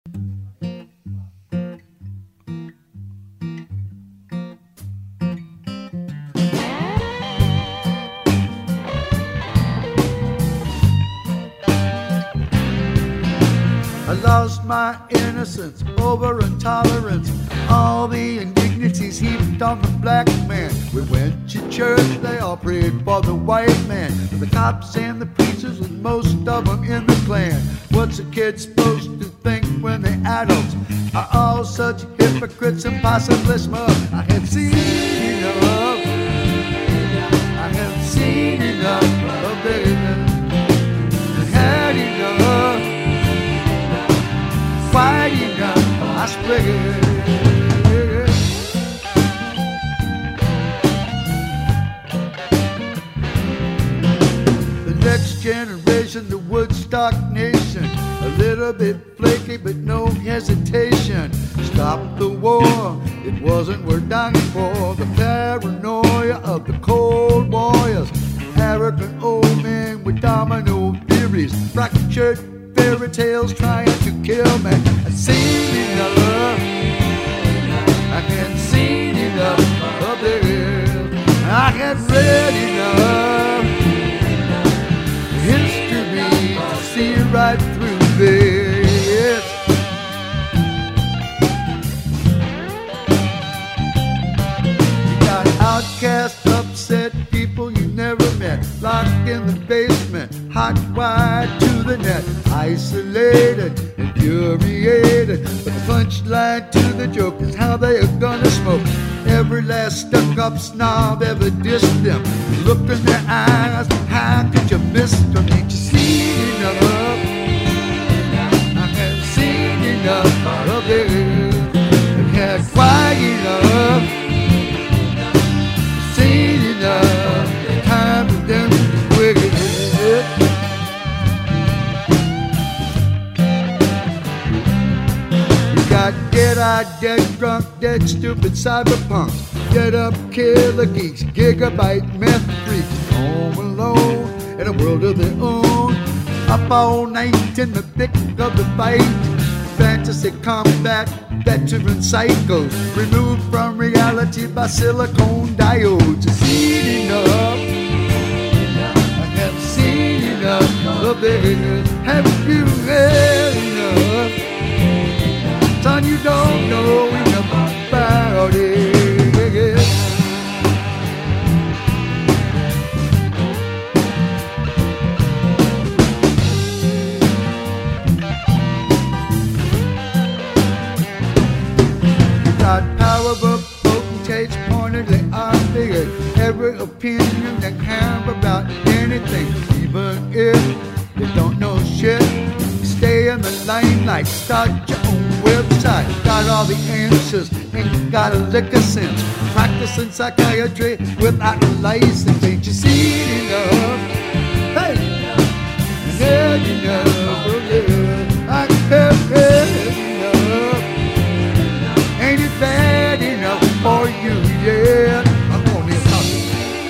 I lost my innocence over intolerance, all the indignities heaped on the black man. We went to church, they all prayed for the white man, the cops and the preachers with most of them in the Klan. What's a kid supposed to think when the adults are all such hypocrites and possibly smug? I have seen enough, I have seen enough of it, I had enough, quite enough, I swear. Next generation, the Woodstock nation, a little bit flaky but no hesitation. Stop the war, it wasn't worth dying for. The paranoia of the cold warriors, arrogant old men with domino theories, fractured fairy tales trying to kill me. I've seen enough, I had seen enough of this, I had read enough history to see right through this. You got outcast, upset people you never met, locked in the basement, hot wired to the net, isolated, infuriated. But the punchline to the joke is how they are gonna smoke. Every last stuck-up snob ever dissed them. Look in their eyes, how could you miss them? Ain't you seen enough? I have seen enough of it. I've had quite enough. Seen enough. Time for them to quit it. You got dead-eyed, dead drunk, dead stupid cyberpunks, get up killer geeks, gigabyte meth freaks, home alone in a world of their own, up all night in the thick of the fight, fantasy combat, veteran psychos, removed from reality by silicone diodes. Seen enough, I have seen enough of it. Have you read enough? Son, you don't know enough about it. Got power but potentates pointedly obvious. Every opinion they have about anything, even if they don't know shit. Stay in the limelight, start your own website. Got all the answers, ain't got a lick of sense. Practicing psychiatry without a license. Ain't you seen enough? Hey, had enough of it. I have had enough. Ain't it bad enough for you yet? I'm gonna be talking.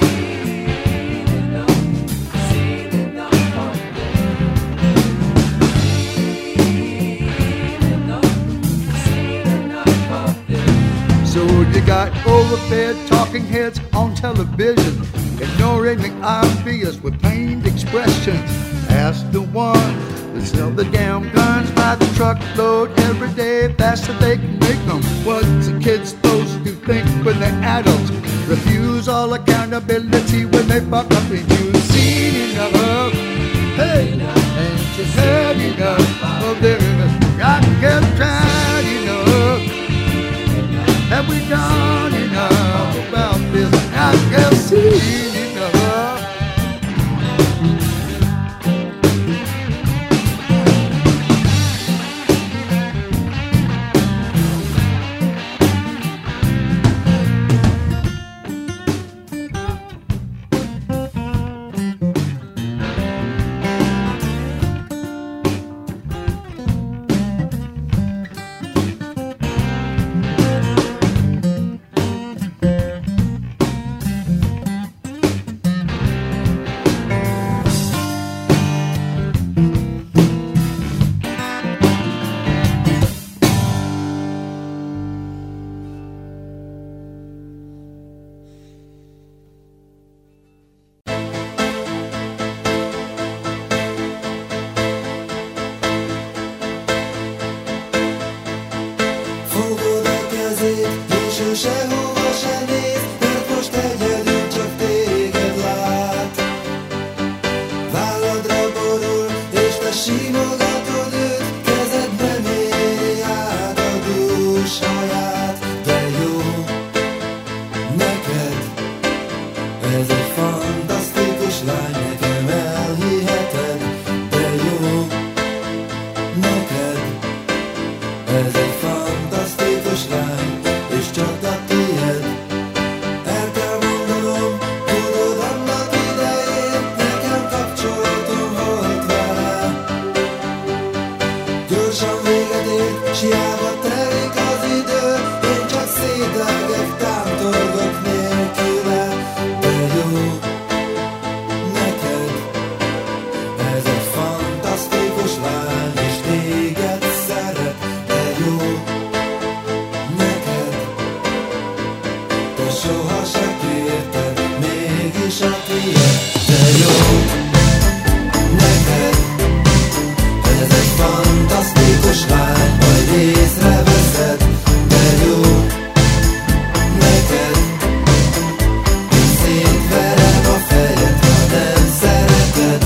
So you got overfed talking heads on television, ignoring the obvious with pained expressions. Ask the one that sell the damn guns by the truckload every day, faster they can make them. What's a kid supposed to think when they're adults? Refuse all accountability when they fuck up, and you've seen enough. Hey, ain't you had enough of this? I have tried enough. Have we done enough about this? I have seen enough. fogod a kezét, és ő sehova se néz, mert most egyedül csak téged lát. Válladra borul, és te simogatod őt, kezedbe méri át a dúsaját. De jó neked, ez egy fantasztikus lány, nekem elhiheted. De jó neked, ez egy fantasztikus lány, és csak a tiéd. El kell mondanom, tudod, annak idején nekem kapcsolatom volt vele. Gyorsan véget ért, s hiába telik az idő, én csak szédelgek, tántorgok nélküle. De jó neked, ez egy fantasztikus lány, és téged szeret. De jó neked, te soha se kérted, mégis a tiéd. De jó neked, ez egy fantasztikus lány, majd észreveszed. De jó neked, én szétverem a fejed, ha nem szereted.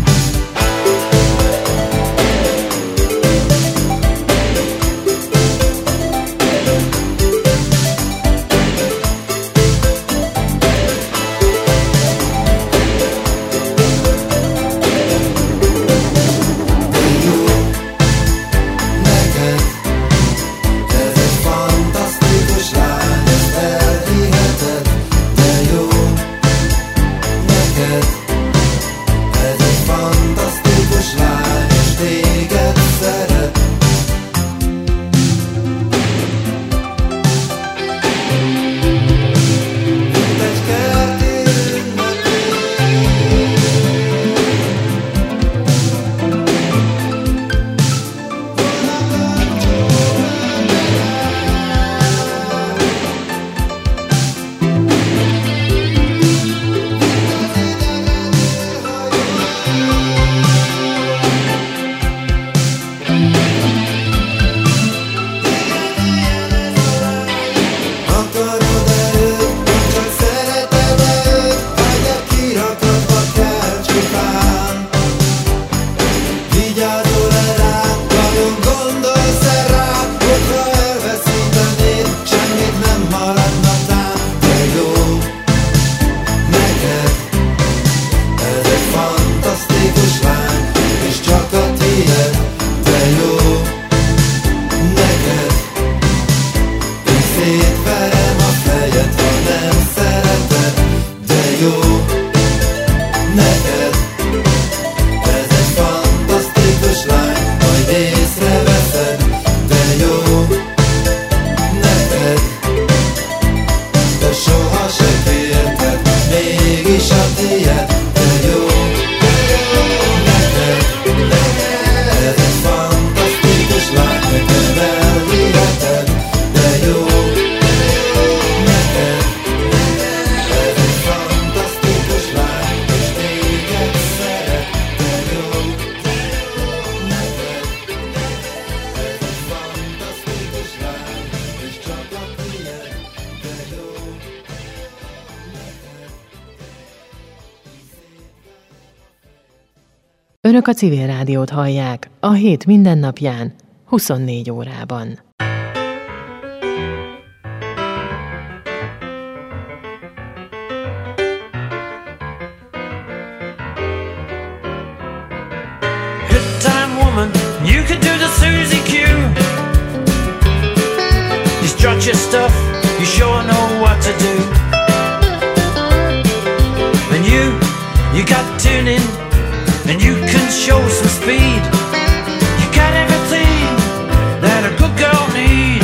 Önök a Civil Rádiót hallják a hét mindennapján, 24 órában. Good time woman, you can do the Susie Q. You strut your stuff, you sure know what to do. And you got tuning, and you can show some speed. You got everything that a good girl need.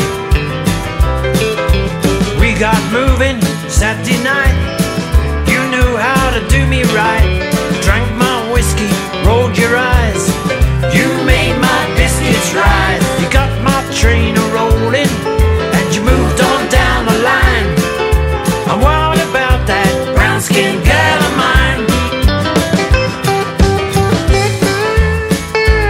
We got moving Saturday night. You knew how to do me right. Drank my whiskey, rolled your eyes. You made my biscuits rise. You got my train a-rolling, and you moved on down the line. I'm worried about that brown-skinned girl of mine.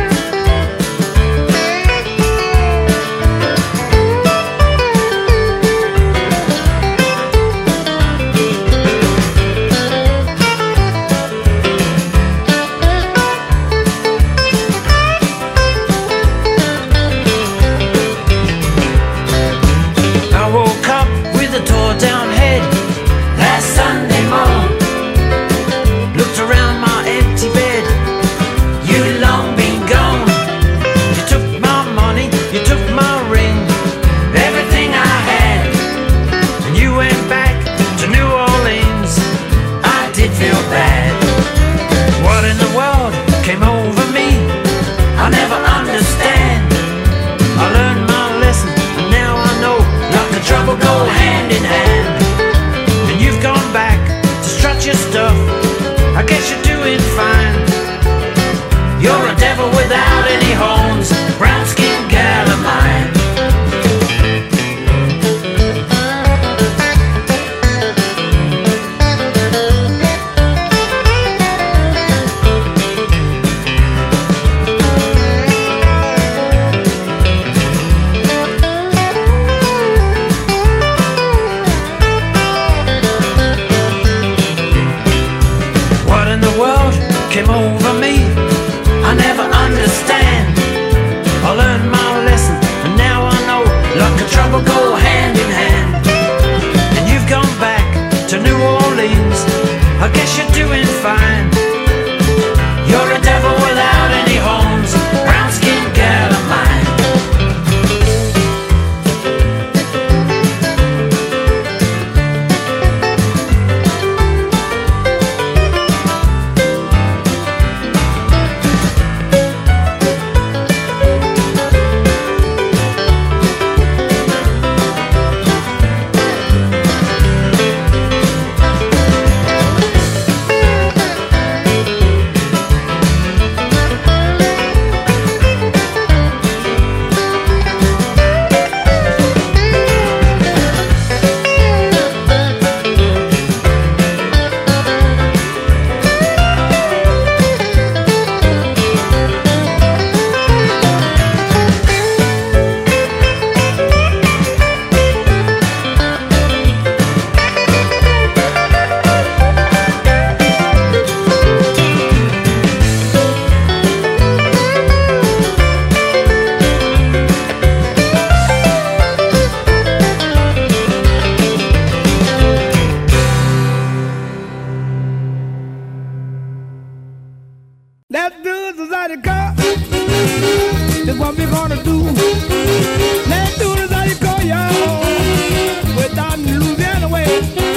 you gonna do? Let's do the Zydeco, y'all, without Louisiana way.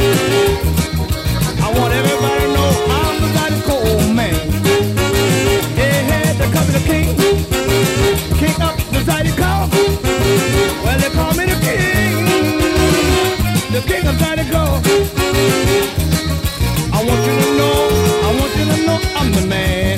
I want everybody to know I'm the Zydeco man. Yeah, they call me the king, king of the Zydeco. Well, they call me the king of Zydeco. I want you to know I'm the man.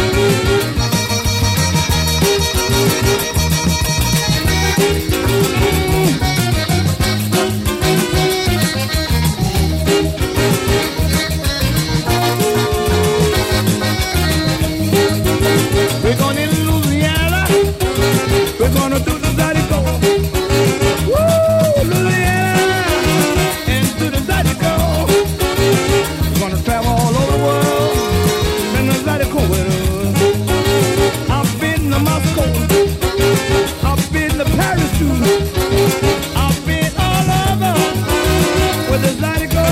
We're going in Louisiana. We're gonna do the Zydeco. Woo, Louisiana, and do the Zydeco. We're gonna travel all over the world, and the Zydeco with us. I've been to Moscow, I've been to Paris too. I've been all over with the Zydeco.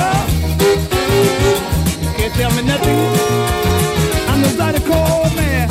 Can't tell me nothing. I'm the Zydeco man.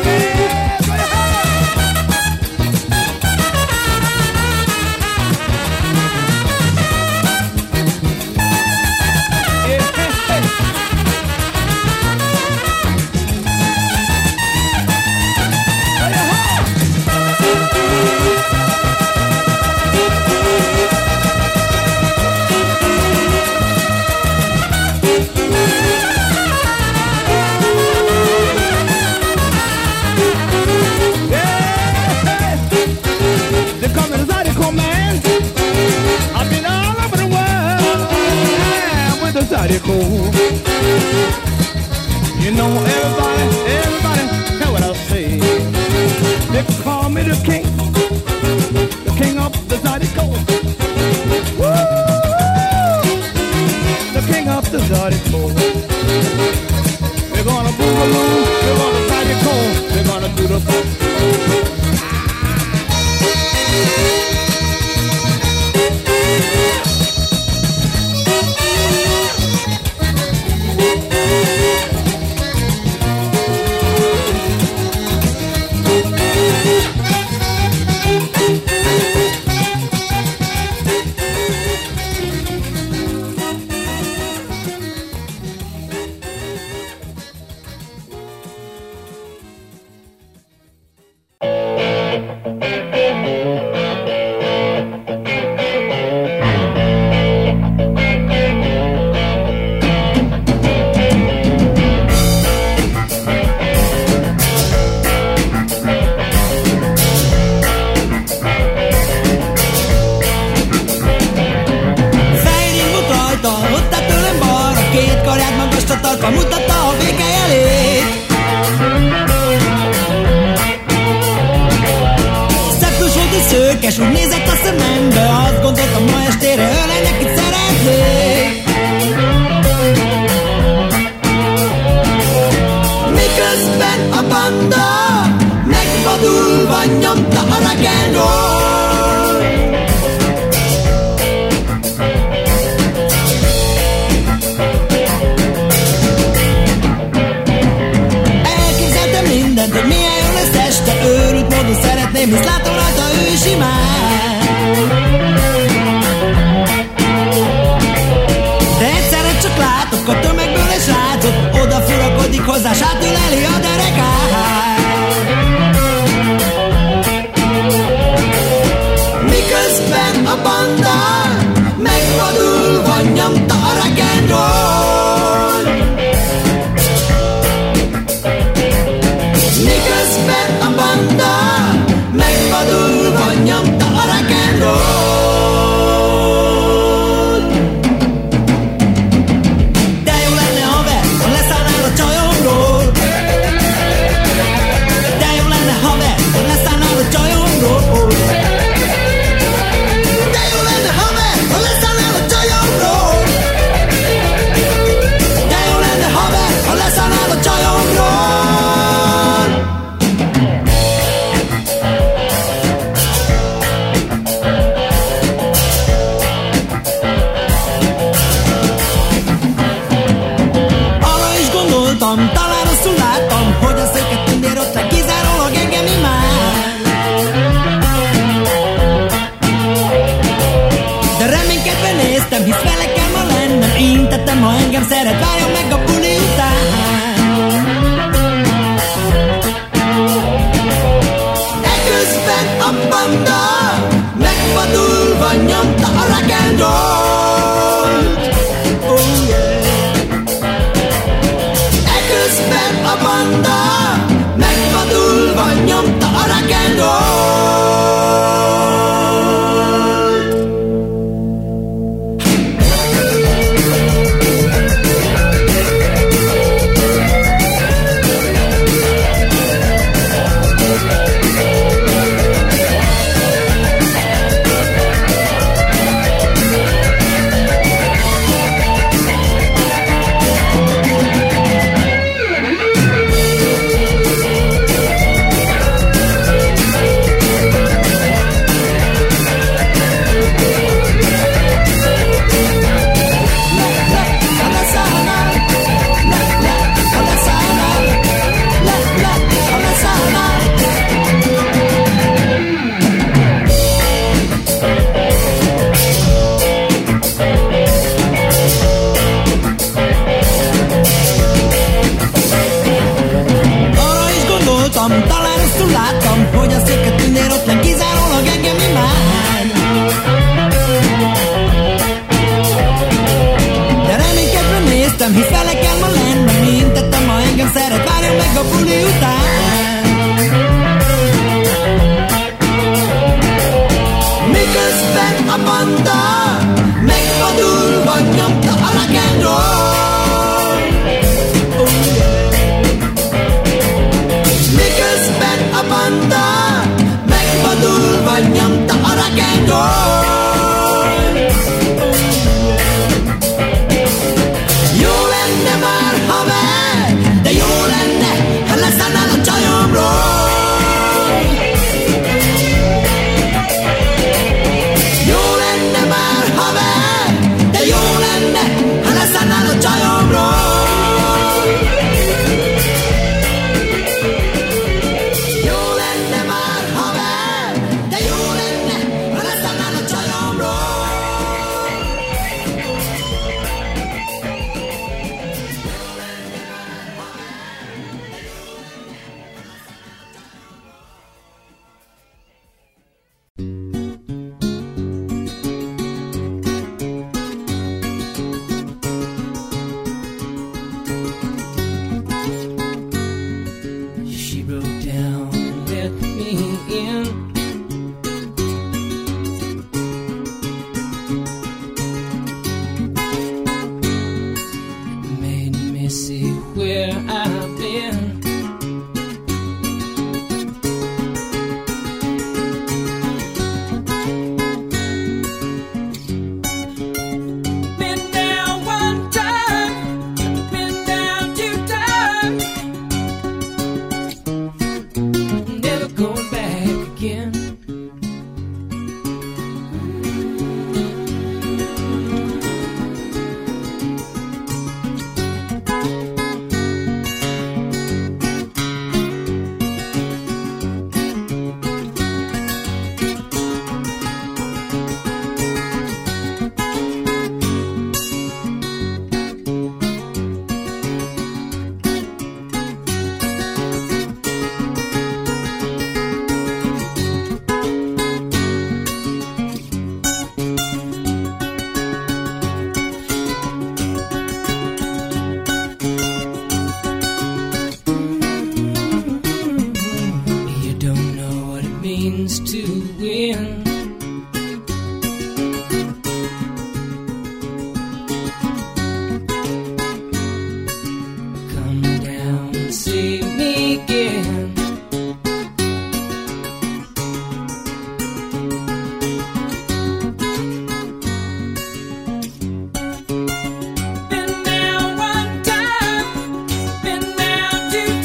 You know, everybody, hear what I say. They call me the king of the Zydeco. Woo! The king of the Zydeco. We're gonna boogaloo, we're gonna Zydeco, we're gonna do the Szőkes úgy nézett a szemembe, azt gondoltam, ma estére ölej nekit szeretnék. Miközben a banda megvadulva nyomta a rock'n'roll. Elképzeltem mindent, hogy milyen jó lesz este, őrült módon szeretném, hisz látom rajta ő is imád. De egyszerre csak látok a tömegből egy srácot, odafurakodik hozzá, sátüleli a derekát. Miközben a banda megvadulva nyomta a rock'n'roll. Miközben a banda megvadulva nyomta a banda, megvadulva nyomta a rock and roll. Oh yeah. Eközben a banda, megvadulva nyomta a rock and roll. Talán ezt túl láttam, hogy a széket tündér ott nem kizárólag engem imád. De reménykedve néztem, hisz vele kell ma lennem, mint tettem, ma engem szeret, várjon meg a buli után. Miközben a banda megvadulva nyomta a rock and roll. Miközben a banda megvadulva nyomta a rock and roll. Jó lenne már haver, de jó lenne, ha leszállnál a csajomról. Jó lenne már haver, de jó lenne, ha leszállnál a csajomról.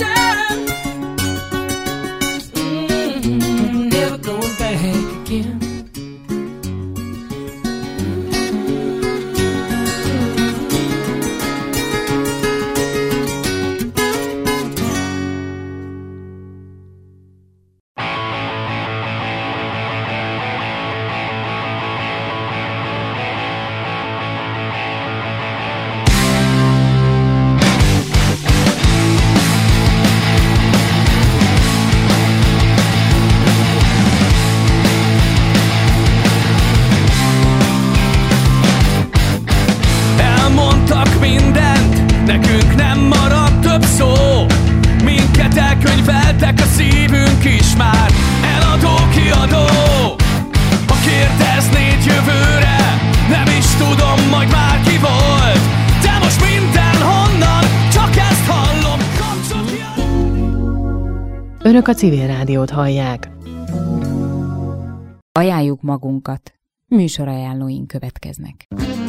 Again. Önök a Civil Rádiót hallják. Ajánljuk magunkat. Műsorajánlóink következnek.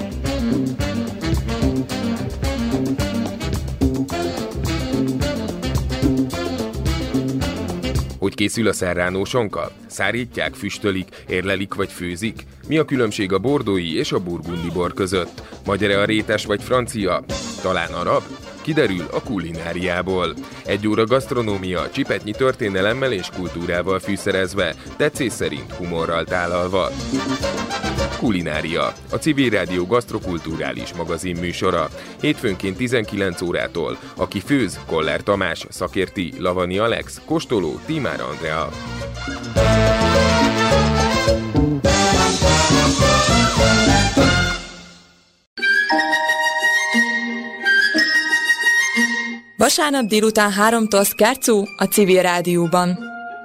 Hogy készül a serrano sonka? Szárítják, füstölik, érlelik vagy főzik? Mi a különbség a bordói és a burgundi bor között? Magyar-e a rétes vagy francia? Talán arab? Kiderül a kulináriából. 1 óra gasztronómia, csipetnyi történelemmel és kultúrával fűszerezve, tetszés szerint humorral tálalva. Kulinária, a Civil Rádió gasztrokulturális magazin műsora. Hétfőnként 19 órától. Aki főz, Koller Tamás, szakérti, Lavani Alex, kóstoló, Tímár Andrea. Vasárnap délután 3-tól Szkárcú a Civil Rádióban.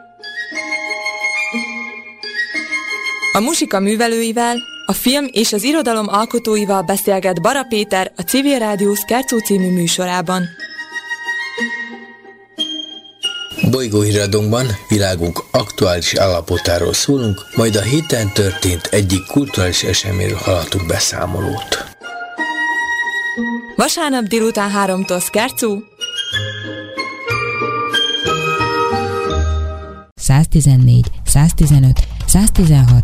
A muzsika művelőivel, a film és az irodalom alkotóival beszélget Bara Péter a Civil Rádió Szkárcú című műsorában. Bolygóhíradónkban világunk aktuális állapotáról szólunk, majd a héten történt egyik kulturális eseményről hallhatunk beszámolót. Vasárnap délután 3-tól Szkárcú. 114, 115, 116,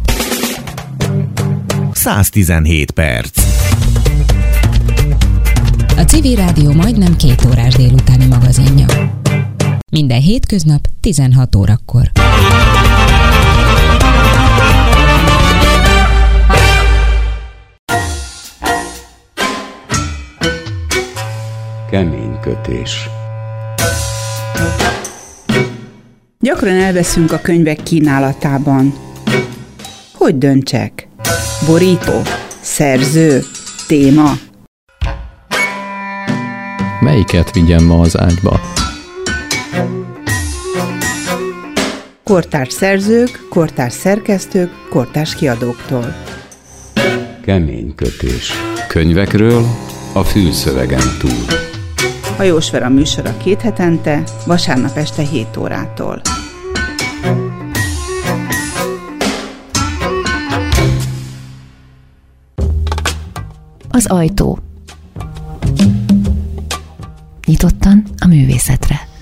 117 perc. A Civil Rádió majdnem 2 órás délutáni magazinja. Minden hétköznap 16 órakor. Kemény kötés. Gyakran elveszünk a könyvek kínálatában. Hogy döntsek? Borító? Szerző? Téma? Melyiket vigyem ma az ágyba? Kortárs szerzők, kortárs szerkesztők, kortárs kiadóktól. Kemény kötés. Könyvekről a fülszövegen túl. Hajós Vera műsora 2 hetente, vasárnap este 7 órától. Az ajtó. Nyitottan a művészetre.